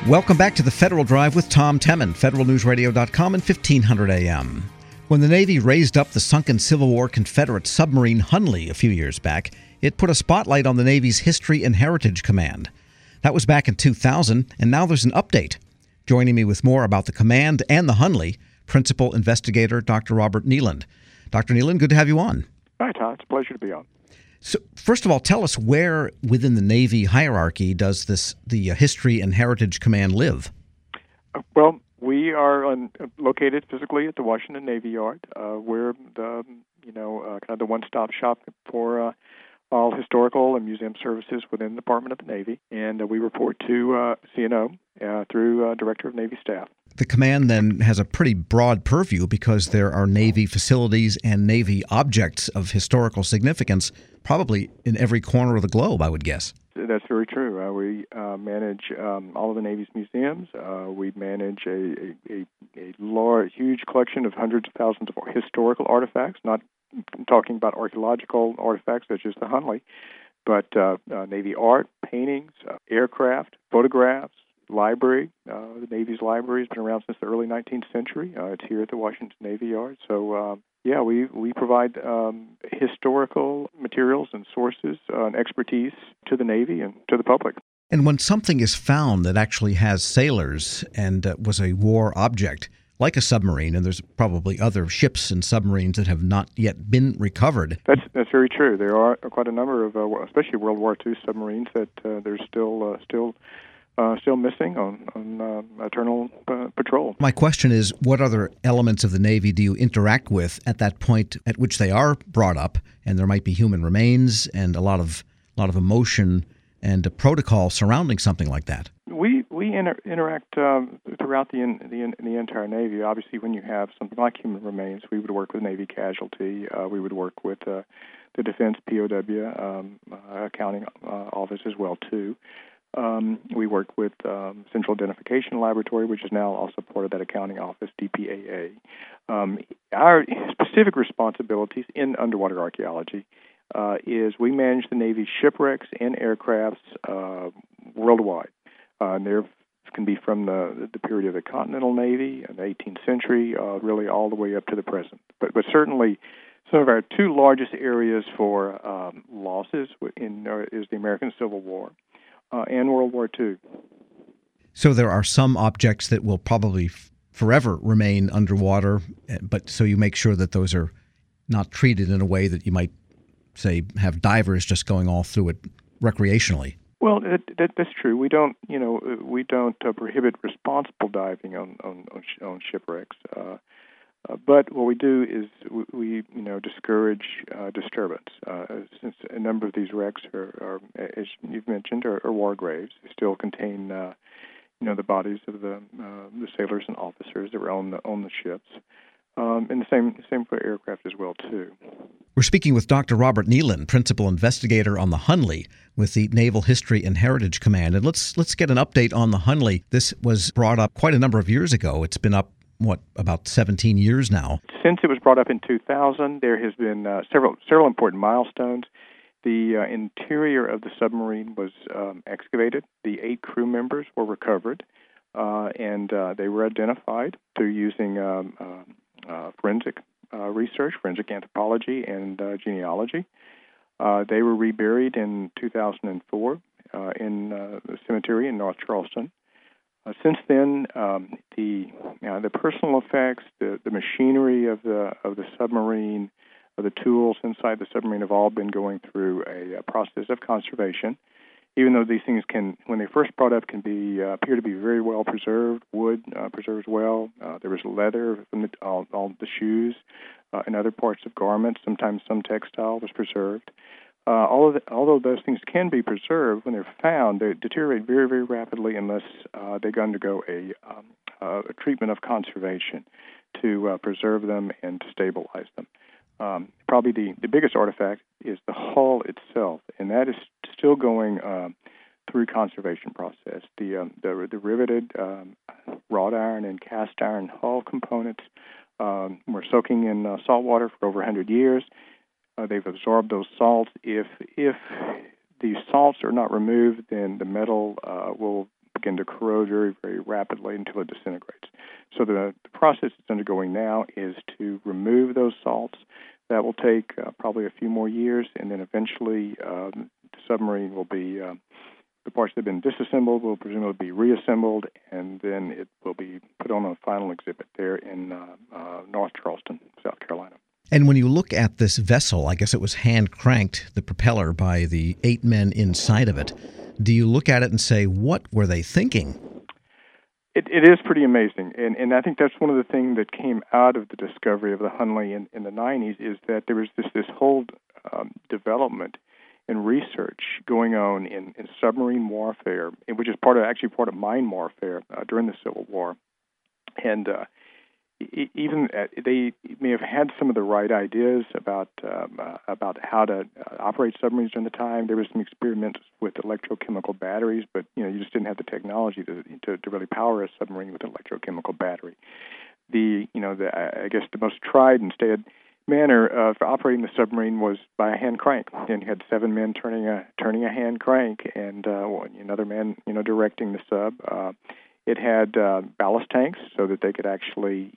Welcome back to the Federal Drive with Tom Temin, federalnewsradio.com and 1500 AM. When the Navy raised up the sunken Civil War Confederate submarine Hunley a few years back, it put a spotlight on the Navy's History and Heritage Command. That was back in 2000, and now there's an update. Joining me with more about the command and the Hunley, Principal Investigator Dr. Robert Nealand. Dr. Nealand, good to have you on. Hi, Todd. It's a pleasure to be on. So, first of all, tell us where within the Navy hierarchy does the History and Heritage Command live? Well, we are located physically at the Washington Navy Yard. We're the kind of the one-stop shop for all historical and museum services within the Department of the Navy, and we report to CNO through Director of Navy Staff. The command then has a pretty broad purview because there are Navy facilities and Navy objects of historical significance probably in every corner of the globe, I would guess. That's very true. We manage all of the Navy's museums. We manage a large, huge collection of hundreds of thousands of historical artifacts, not talking about archaeological artifacts such as the Hunley, but Navy art, paintings, aircraft, photographs, library. The Navy's library has been around since the early 19th century. It's here at the Washington Navy Yard. So, we provide historical materials and sources and expertise to the Navy and to the public. And when something is found that actually has sailors and was a war object, like a submarine, and there's probably other ships and submarines that have not yet been recovered. That's very true. There are quite a number of, especially World War II submarines, that there's still missing on eternal patrol. My question is, what other elements of the Navy do you interact with at that point at which they are brought up, and there might be human remains and a lot of emotion and a protocol surrounding something like that? We interact throughout the entire Navy. Obviously, when you have something like human remains, we would work with Navy Casualty. We would work with the Defense POW accounting office as well too. We work with Central Identification Laboratory, which is now also part of that accounting office, DPAA. Our specific responsibilities in underwater archaeology is we manage the Navy's shipwrecks and aircrafts worldwide. And there can be from the period of the Continental Navy in the 18th century, really all the way up to the present. But certainly, some of our two largest areas for losses is the American Civil War and World War II. So there are some objects that will probably forever remain underwater, but so you make sure that those are not treated in a way that you might, say, have divers just going all through it recreationally. Well, that's true. We don't prohibit responsible diving on shipwrecks. But what we do is we discourage disturbance. Since a number of these wrecks are as you've mentioned, are war graves. They still contain the bodies of the sailors and officers that were on the ships. And the same for aircraft as well too. We're speaking with Dr. Robert Nealand, Principal Investigator on the Hunley with the Naval History and Heritage Command. And let's get an update on the Hunley. This was brought up quite a number of years ago. It's been up, about 17 years now? Since it was brought up in 2000, there has been several important milestones. The interior of the submarine was excavated. The 8 crew members were recovered, and they were identified through using forensic research, forensic anthropology, and genealogy. They were reburied in 2004 in the cemetery in North Charleston. Since then, the personal effects, the machinery of the submarine, the tools inside the submarine have all been going through a process of conservation. Even though these things when they first brought up, appear to be very well preserved. Wood preserves well. There was leather from all the shoes and other parts of garments. Sometimes some textile was preserved. Although those things can be preserved, when they're found, they deteriorate very, very rapidly unless they undergo a treatment of conservation to preserve them and to stabilize them. Probably the biggest artifact is the hull itself, and that is still going through conservation process. The riveted wrought iron and cast iron hull components were soaking in salt water for over 100 years. They've absorbed those salts. If these salts are not removed, then the metal will begin to corrode very, very rapidly until it disintegrates. So the process it's undergoing now is to remove those salts. That will take probably a few more years, and then eventually the submarine will be, the parts that have been disassembled will presumably be reassembled, and then it will be put on a final exhibit there in North Charleston, South Carolina. And when you look at this vessel, I guess it was hand-cranked, the propeller, by the 8 men inside of it. Do you look at it and say, what were they thinking? It is pretty amazing, and I think that's one of the things that came out of the discovery of the Hunley in the 90s is that there was this whole development and research going on in submarine warfare, which is part of mine warfare during the Civil War, and even they may have had some of the right ideas about how to operate submarines during the time. There was some experiments with electrochemical batteries, but you just didn't have the technology to really power a submarine with an electrochemical battery. I guess the most tried and staid manner for operating the submarine was by a hand crank, and you had 7 men turning a hand crank, and another man directing the sub. It had ballast tanks so that they could actually,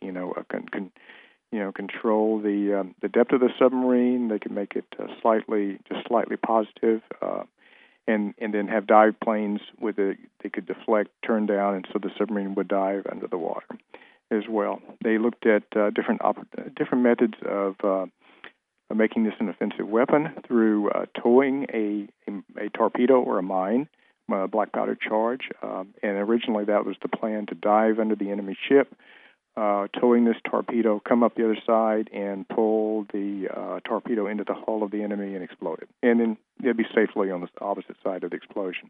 control the depth of the submarine. They could make it slightly positive, and then have dive planes with they could deflect, turn down, and so the submarine would dive under the water as well. They looked at different methods of making this an offensive weapon through towing a torpedo or a mine. Black powder charge, and originally that was the plan, to dive under the enemy ship, towing this torpedo, come up the other side, and pull the torpedo into the hull of the enemy and explode it. And then they'd be safely on the opposite side of the explosion.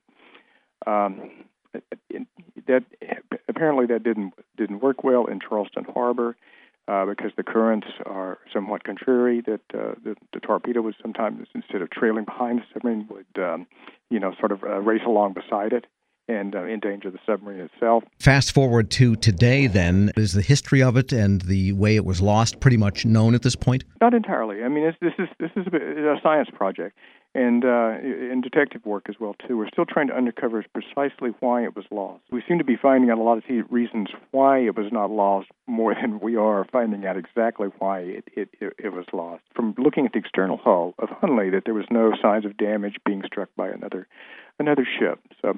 Apparently that didn't work well in Charleston Harbor because the currents are somewhat contrary. That the torpedo would sometimes, instead of trailing behind the submarine, would race along beside it and endanger the submarine itself. Fast forward to today, then, is the history of it and the way it was lost pretty much known at this point? Not entirely. I mean, this is a science project, and in detective work as well too. We're still trying to uncover precisely why it was lost. We seem to be finding out a lot of reasons why it was not lost more than we are finding out exactly why it was lost. From looking at the external hull of Hunley, that there was no signs of damage being struck by another ship. So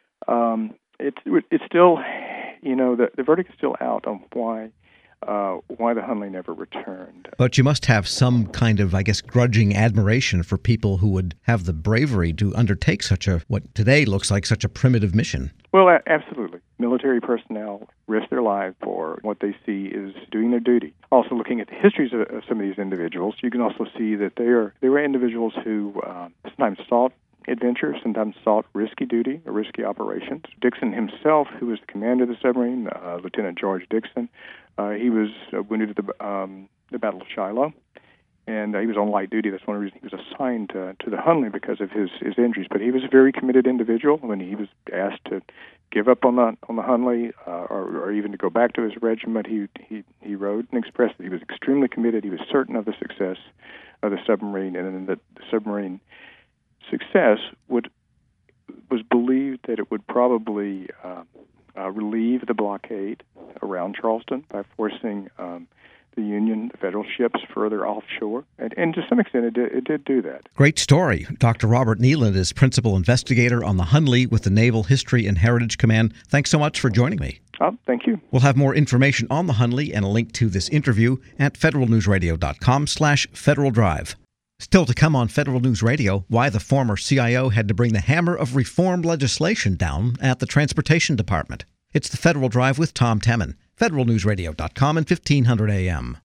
it's still, the verdict is still out on why the Hunley never returned. But you must have some kind of, I guess, grudging admiration for people who would have the bravery to undertake what today looks like such a primitive mission. Well, absolutely. Military personnel risk their lives for what they see is doing their duty. Also, looking at the histories of some of these individuals, you can also see that they were individuals who sometimes sought adventure, sometimes sought risky duty or risky operations. Dixon himself, who was the commander of the submarine, Lieutenant George Dixon, he was wounded at the Battle of Shiloh, and he was on light duty. That's one of the reasons he was assigned to the Hunley, because of his injuries. But he was a very committed individual. When he was asked to give up on the Hunley or even to go back to his regiment, he wrote and expressed that he was extremely committed. He was certain of the success of the submarine, and that the submarine success was believed that it would probably relieve the blockade around Charleston by forcing the federal ships further offshore. And to some extent, it did do that. Great story. Dr. Robert Nealand is Principal Investigator on the Hunley with the Naval History and Heritage Command. Thanks so much for joining me. Thank you. We'll have more information on the Hunley and a link to this interview at federalnewsradio.com/Federal Drive. Still to come on Federal News Radio, why the former CIO had to bring the hammer of reform legislation down at the Transportation Department. It's the Federal Drive with Tom Temin, federalnewsradio.com and 1500 AM.